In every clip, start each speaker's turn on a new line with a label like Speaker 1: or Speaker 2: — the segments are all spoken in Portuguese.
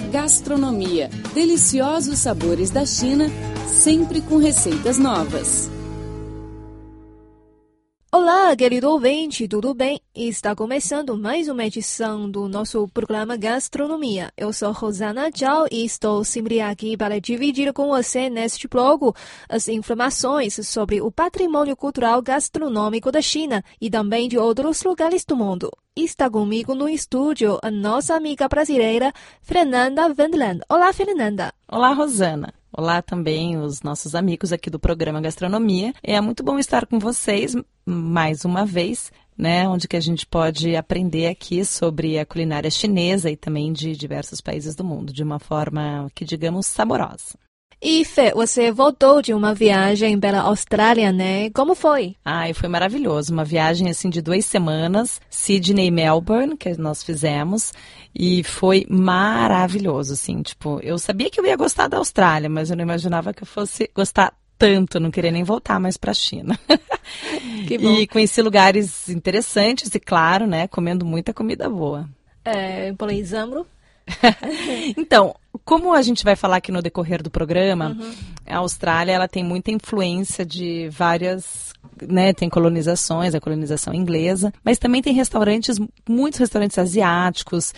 Speaker 1: Gastronomia, deliciosos sabores da China, sempre com receitas novas.
Speaker 2: Olá, querido ouvinte, tudo bem? Está começando mais uma edição do nosso programa Gastronomia. Eu sou Rosana Zhao e estou sempre aqui para dividir com você neste bloco as informações sobre o patrimônio cultural gastronômico da China e também de outros lugares do mundo. Está comigo no estúdio a nossa amiga brasileira, Fernanda Wendland. Olá, Fernanda.
Speaker 3: Olá, Rosana. Olá também os nossos amigos aqui do programa Gastronomia. É muito bom estar com vocês mais uma vez, né, onde que a gente pode aprender aqui sobre a culinária chinesa e também de diversos países do mundo, de uma forma que, digamos, saborosa.
Speaker 2: E Fê, você voltou de uma viagem pela Austrália, né? Como foi?
Speaker 3: Foi maravilhoso. Uma viagem assim de 2 semanas, Sydney e Melbourne, que nós fizemos. E foi maravilhoso, assim, tipo, eu sabia que eu ia gostar da Austrália, mas eu não imaginava que eu fosse gostar tanto, não queria nem voltar mais para a China.
Speaker 2: Que bom.
Speaker 3: E conheci lugares interessantes e, claro, né, comendo muita comida boa.
Speaker 2: Por exemplo?
Speaker 3: Então, como a gente vai falar aqui no decorrer do programa, a Austrália ela tem muita influência de várias, né, tem colonizações, a colonização inglesa, mas também tem muitos restaurantes asiáticos,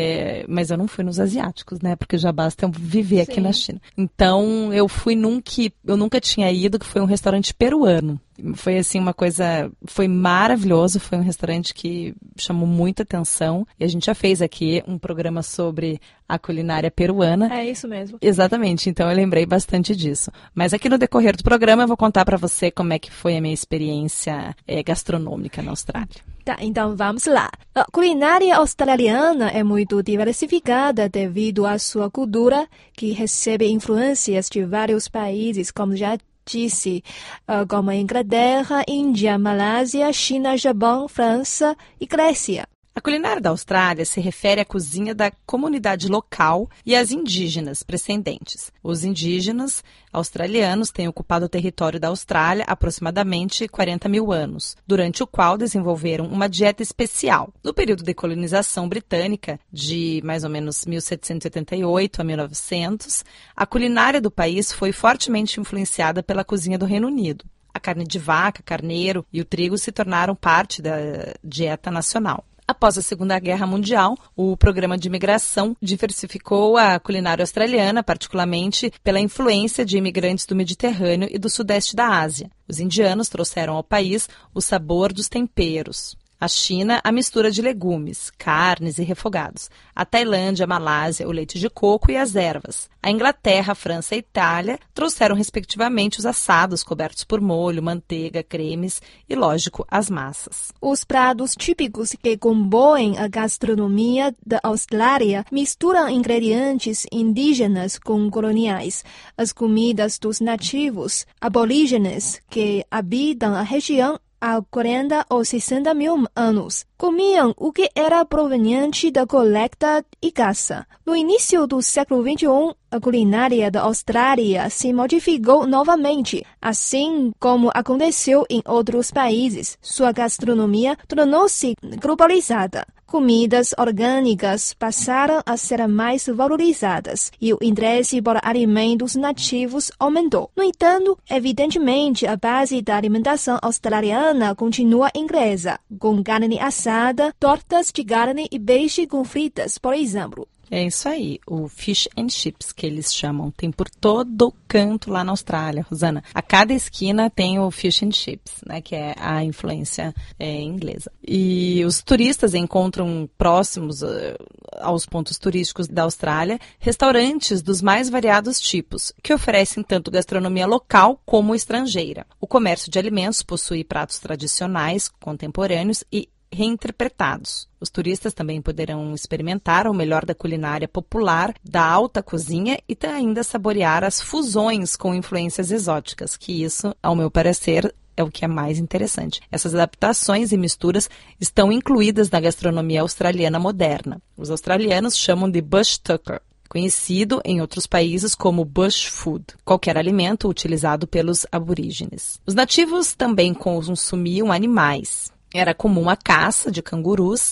Speaker 3: mas eu não fui nos asiáticos, né, porque já basta eu viver aqui na China. Então, eu fui num que eu nunca tinha ido, que foi um restaurante peruano. Foi assim uma coisa, foi maravilhoso, foi um restaurante que chamou muita atenção e a gente já fez aqui um programa sobre a culinária peruana.
Speaker 2: É isso mesmo.
Speaker 3: Exatamente, então eu lembrei bastante disso. Mas aqui no decorrer do programa eu vou contar para você como é que foi a minha experiência gastronômica na Austrália.
Speaker 2: Tá, então vamos lá. A culinária australiana é muito diversificada devido à sua cultura, que recebe influências de vários países, como já disse, como a Inglaterra, Índia, Malásia, China, Japão, França e Grécia.
Speaker 3: A culinária da Austrália se refere à cozinha da comunidade local e às indígenas precedentes. Os indígenas australianos têm ocupado o território da Austrália há aproximadamente 40 mil anos, durante o qual desenvolveram uma dieta especial. No período de colonização britânica, de mais ou menos 1788 a 1900, a culinária do país foi fortemente influenciada pela cozinha do Reino Unido. A carne de vaca, carneiro e o trigo se tornaram parte da dieta nacional. Após a Segunda Guerra Mundial, o programa de imigração diversificou a culinária australiana, particularmente pela influência de imigrantes do Mediterrâneo e do Sudeste da Ásia. Os indianos trouxeram ao país o sabor dos temperos. A China, a mistura de legumes, carnes e refogados. A Tailândia, a Malásia, o leite de coco e as ervas. A Inglaterra, a França e a Itália trouxeram, respectivamente, os assados cobertos por molho, manteiga, cremes e, lógico, as massas.
Speaker 2: Os pratos típicos que compõem a gastronomia da Austrália misturam ingredientes indígenas com coloniais. As comidas dos nativos aborígenes que habitam a região há 40 ou 60 mil anos, comiam o que era proveniente da coleta e caça. No início do século XXI, a culinária da Austrália se modificou novamente. Assim como aconteceu em outros países, sua gastronomia tornou-se globalizada. Comidas orgânicas passaram a ser mais valorizadas e o interesse por alimentos nativos aumentou. No entanto, evidentemente, a base da alimentação australiana continua inglesa, com carne assada, tortas de carne e peixe com fritas, por exemplo.
Speaker 3: É isso aí, o fish and chips, que eles chamam, tem por todo canto lá na Austrália, Rosana. A cada esquina tem o fish and chips, né, que é a influência inglesa. E os turistas encontram próximos aos pontos turísticos da Austrália restaurantes dos mais variados tipos, que oferecem tanto gastronomia local como estrangeira. O comércio de alimentos possui pratos tradicionais, contemporâneos e reinterpretados. Os turistas também poderão experimentar o melhor da culinária popular, da alta cozinha e ainda saborear as fusões com influências exóticas, que isso, ao meu parecer, é o que é mais interessante. Essas adaptações e misturas estão incluídas na gastronomia australiana moderna. Os australianos chamam de bush tucker, conhecido em outros países como bush food, qualquer alimento utilizado pelos aborígenes. Os nativos também consumiam animais. Era comum a caça de cangurus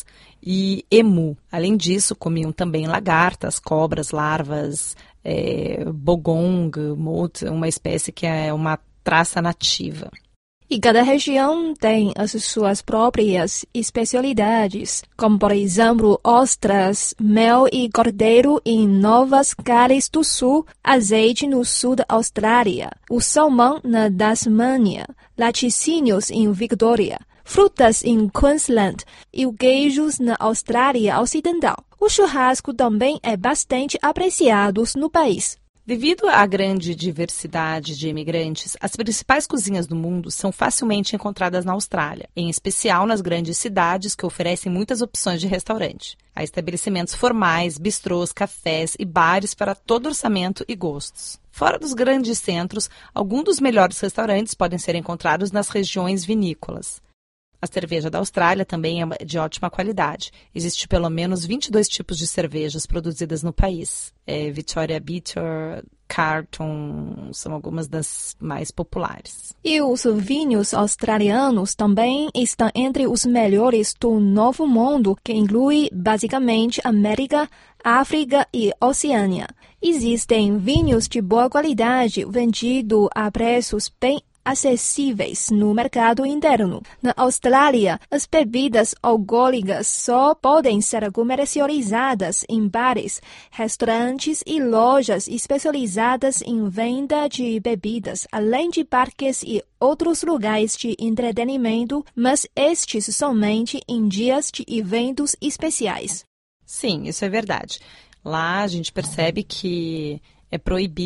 Speaker 3: e emu. Além disso, comiam também lagartas, cobras, larvas, bogong, moth, uma espécie que é uma traça nativa.
Speaker 2: E cada região tem as suas próprias especialidades, como, por exemplo, ostras, mel e cordeiro em Novas Gales do Sul, azeite no sul da Austrália, o salmão na Tasmânia, laticínios em Victoria, frutas em Queensland e queijos na Austrália Ocidental. O churrasco também é bastante apreciado no país.
Speaker 3: Devido à grande diversidade de imigrantes, as principais cozinhas do mundo são facilmente encontradas na Austrália, em especial nas grandes cidades que oferecem muitas opções de restaurante. Há estabelecimentos formais, bistrôs, cafés e bares para todo orçamento e gostos. Fora dos grandes centros, alguns dos melhores restaurantes podem ser encontrados nas regiões vinícolas. A cerveja da Austrália também é de ótima qualidade. Existem pelo menos 22 tipos de cervejas produzidas no país. Victoria Bitter, Carlton são algumas das mais populares.
Speaker 2: E os vinhos australianos também estão entre os melhores do Novo Mundo, que inclui basicamente América, África e Oceânia. Existem vinhos de boa qualidade vendidos a preços bem acessíveis no mercado interno. Na Austrália, as bebidas alcoólicas só podem ser comercializadas em bares, restaurantes e lojas especializadas em venda de bebidas, além de parques e outros lugares de entretenimento, mas estes somente em dias de eventos especiais.
Speaker 3: Sim, isso é verdade. Lá a gente percebe que é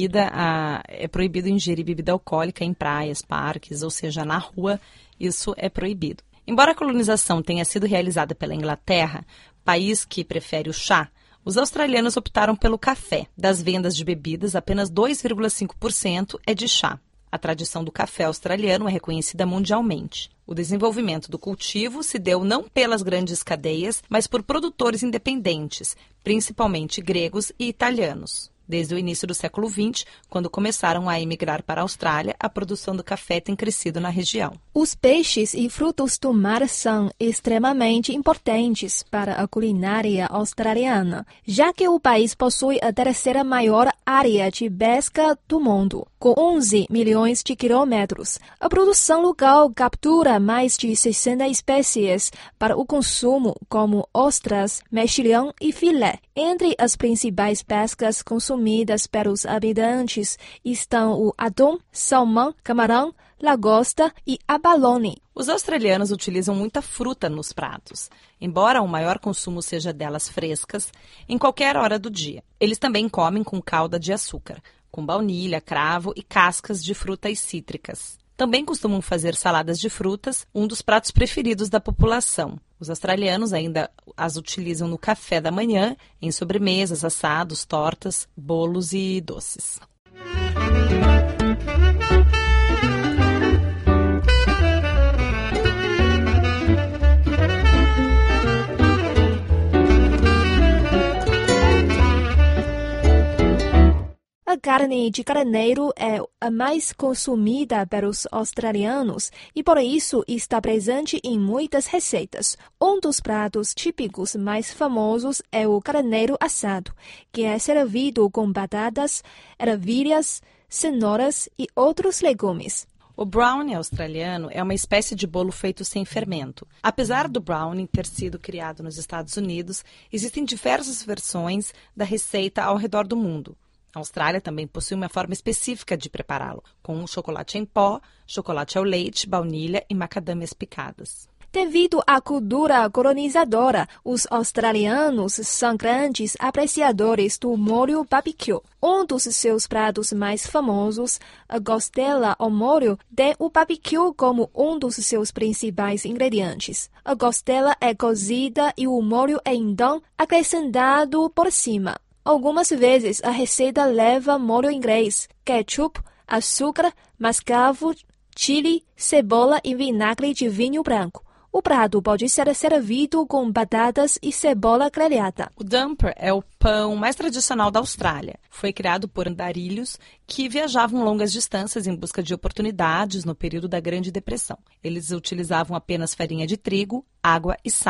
Speaker 3: proibido ingerir bebida alcoólica em praias, parques, ou seja, na rua, isso é proibido. Embora a colonização tenha sido realizada pela Inglaterra, país que prefere o chá, os australianos optaram pelo café. Das vendas de bebidas, apenas 2,5% é de chá. A tradição do café australiano é reconhecida mundialmente. O desenvolvimento do cultivo se deu não pelas grandes cadeias, mas por produtores independentes, principalmente gregos e italianos. Desde o início do século XX, quando começaram a emigrar para a Austrália, a produção do café tem crescido na região.
Speaker 2: Os peixes e frutos do mar são extremamente importantes para a culinária australiana, já que o país possui a terceira maior área de pesca do mundo, com 11 milhões de quilômetros. A produção local captura mais de 60 espécies para o consumo, como ostras, mexilhão e filé. Entre as principais pescas consumidas pelos habitantes estão o atum, salmão, camarão, lagosta e abalone.
Speaker 3: Os australianos utilizam muita fruta nos pratos, embora o maior consumo seja delas frescas, em qualquer hora do dia. Eles também comem com calda de açúcar, com baunilha, cravo e cascas de frutas cítricas. Também costumam fazer saladas de frutas, um dos pratos preferidos da população. Os australianos ainda as utilizam no café da manhã, em sobremesas, assados, tortas, bolos e doces.
Speaker 2: A carne de carneiro é a mais consumida pelos australianos e por isso está presente em muitas receitas. Um dos pratos típicos mais famosos é o carneiro assado, que é servido com batatas, ervilhas, cenouras e outros legumes.
Speaker 3: O brownie australiano é uma espécie de bolo feito sem fermento. Apesar do brownie ter sido criado nos Estados Unidos, existem diversas versões da receita ao redor do mundo. A Austrália também possui uma forma específica de prepará-lo, com chocolate em pó, chocolate ao leite, baunilha e macadâmias picadas.
Speaker 2: Devido à cultura colonizadora, os australianos são grandes apreciadores do molho barbecue. Um dos seus pratos mais famosos, a costela ao molho, tem o barbecue como um dos seus principais ingredientes. A costela é cozida e o molho é então acrescentado por cima. Algumas vezes a receita leva molho inglês, ketchup, açúcar, mascavo, chili, cebola e vinagre de vinho branco. O prato pode ser servido com batatas e cebola grelhada.
Speaker 3: O dumper é o pão mais tradicional da Austrália. Foi criado por andarilhos que viajavam longas distâncias em busca de oportunidades no período da Grande Depressão. Eles utilizavam apenas farinha de trigo, água e sal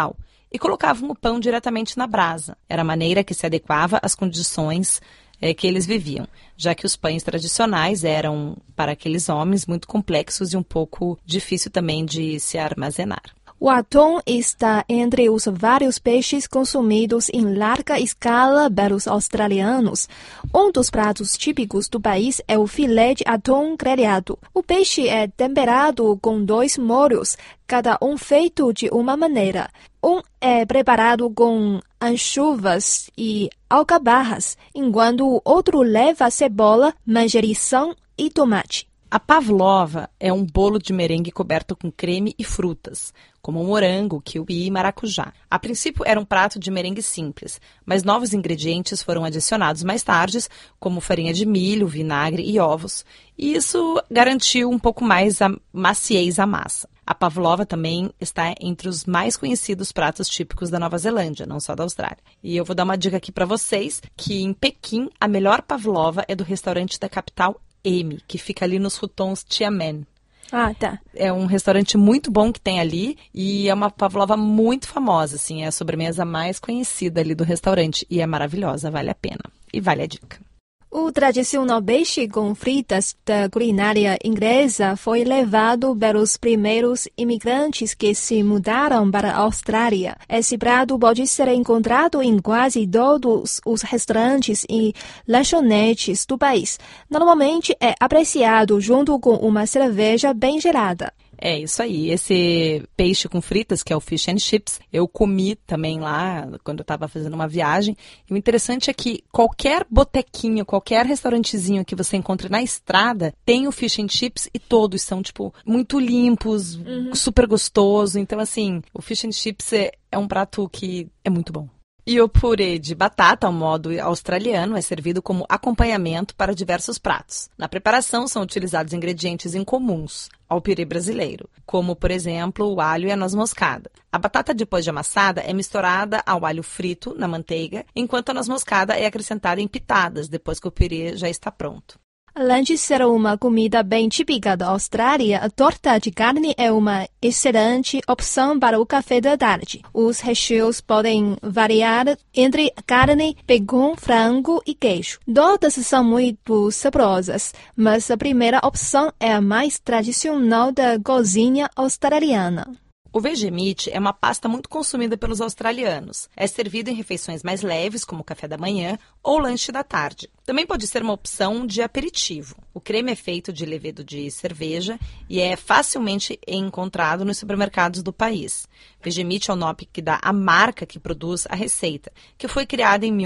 Speaker 3: e colocavam o pão diretamente na brasa. Era a maneira que se adequava às condições que eles viviam, já que os pães tradicionais eram, para aqueles homens, muito complexos e um pouco difícil também de se armazenar.
Speaker 2: O atum está entre os vários peixes consumidos em larga escala pelos australianos. Um dos pratos típicos do país é o filé de atum grelhado. O peixe é temperado com 2 molhos, cada um feito de uma maneira. Um é preparado com anchovas e alcaparras, enquanto o outro leva cebola, manjericão e tomate.
Speaker 3: A pavlova é um bolo de merengue coberto com creme e frutas, como morango, kiwi e maracujá. A princípio era um prato de merengue simples, mas novos ingredientes foram adicionados mais tarde, como farinha de milho, vinagre e ovos, e isso garantiu um pouco mais a maciez à massa. A pavlova também está entre os mais conhecidos pratos típicos da Nova Zelândia, não só da Austrália. E eu vou dar uma dica aqui para vocês, que em Pequim a melhor pavlova é do restaurante da capital M, que fica ali nos Hutons Xiamen.
Speaker 2: Ah, tá.
Speaker 3: É um restaurante muito bom que tem ali e é uma pavlova muito famosa, assim, é a sobremesa mais conhecida ali do restaurante e é maravilhosa, vale a pena. E vale a dica.
Speaker 2: O tradicional peixe com fritas da culinária inglesa foi levado pelos primeiros imigrantes que se mudaram para a Austrália. Esse prato pode ser encontrado em quase todos os restaurantes e lanchonetes do país. Normalmente é apreciado junto com uma cerveja bem gelada.
Speaker 3: É isso aí, esse peixe com fritas, que é o fish and chips, eu comi também lá quando eu estava fazendo uma viagem. E o interessante é que qualquer botequinho, qualquer restaurantezinho que você encontre na estrada, tem o fish and chips e todos são, tipo, muito limpos, super gostoso. Então, assim, o fish and chips é um prato que é muito bom. E o purê de batata, ao modo australiano, é servido como acompanhamento para diversos pratos. Na preparação, são utilizados ingredientes incomuns ao purê brasileiro, como, por exemplo, o alho e a noz moscada. A batata, depois de amassada, é misturada ao alho frito na manteiga, enquanto a noz moscada é acrescentada em pitadas, depois que o purê já está pronto.
Speaker 2: Além de ser uma comida bem típica da Austrália, a torta de carne é uma excelente opção para o café da tarde. Os recheios podem variar entre carne, bacon, frango e queijo. Todas são muito saborosas, mas a primeira opção é a mais tradicional da cozinha australiana.
Speaker 3: O Vegemite é uma pasta muito consumida pelos australianos. É servido em refeições mais leves, como café da manhã ou lanche da tarde. Também pode ser uma opção de aperitivo. O creme é feito de levedo de cerveja e é facilmente encontrado nos supermercados do país. Vegemite é o nome que dá a marca que produz a receita, que foi criada em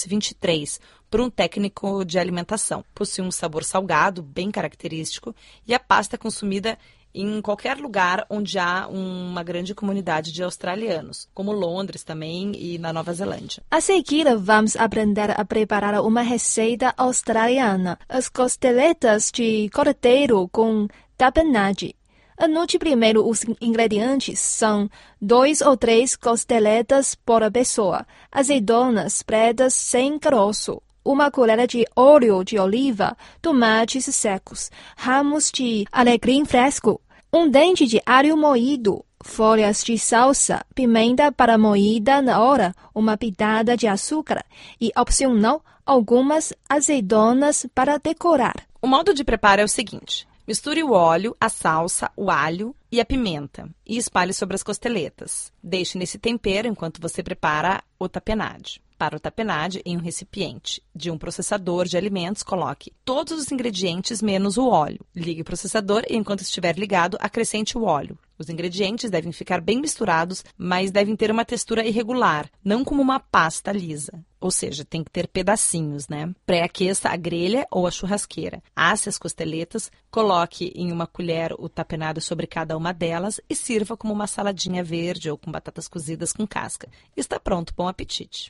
Speaker 3: 1923 por um técnico de alimentação. Possui um sabor salgado, bem característico, e a pasta é consumida em qualquer lugar onde há uma grande comunidade de australianos, como Londres também e na Nova Zelândia.
Speaker 2: A seguir, vamos aprender a preparar uma receita australiana, as costeletas de cordeiro com tapenade. Anote primeiro os ingredientes, são 2 ou 3 costeletas por pessoa, azeitonas pretas sem caroço, 1 colher de óleo de oliva, tomates secos, ramos de alecrim fresco, 1 dente de alho moído, folhas de salsa, pimenta para moída na hora, 1 pitada de açúcar e, opcional, algumas azeitonas para decorar.
Speaker 3: O modo de preparo é o seguinte: misture o óleo, a salsa, o alho e a pimenta e espalhe sobre as costeletas. Deixe nesse tempero enquanto você prepara o tapenade. Para o tapenade, em um recipiente de um processador de alimentos, coloque todos os ingredientes menos o óleo. Ligue o processador e, enquanto estiver ligado, acrescente o óleo. Os ingredientes devem ficar bem misturados, mas devem ter uma textura irregular, não como uma pasta lisa. Ou seja, tem que ter pedacinhos, né? Pré-aqueça a grelha ou a churrasqueira. Asse as costeletas, coloque em uma colher o tapenado sobre cada uma delas e sirva como uma saladinha verde ou com batatas cozidas com casca. Está pronto, bom apetite!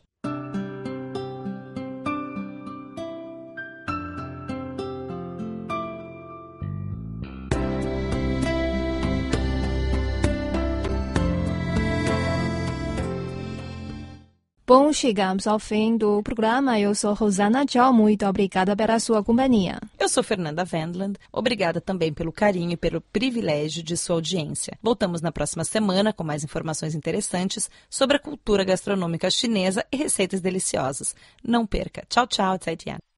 Speaker 2: Bom, chegamos ao fim do programa. Eu sou Rosana Tchau, muito obrigada pela sua companhia.
Speaker 3: Eu sou Fernanda Wendland, obrigada também pelo carinho e pelo privilégio de sua audiência. Voltamos na próxima semana com mais informações interessantes sobre a cultura gastronômica chinesa e receitas deliciosas. Não perca. Tchau, tchau, 再见.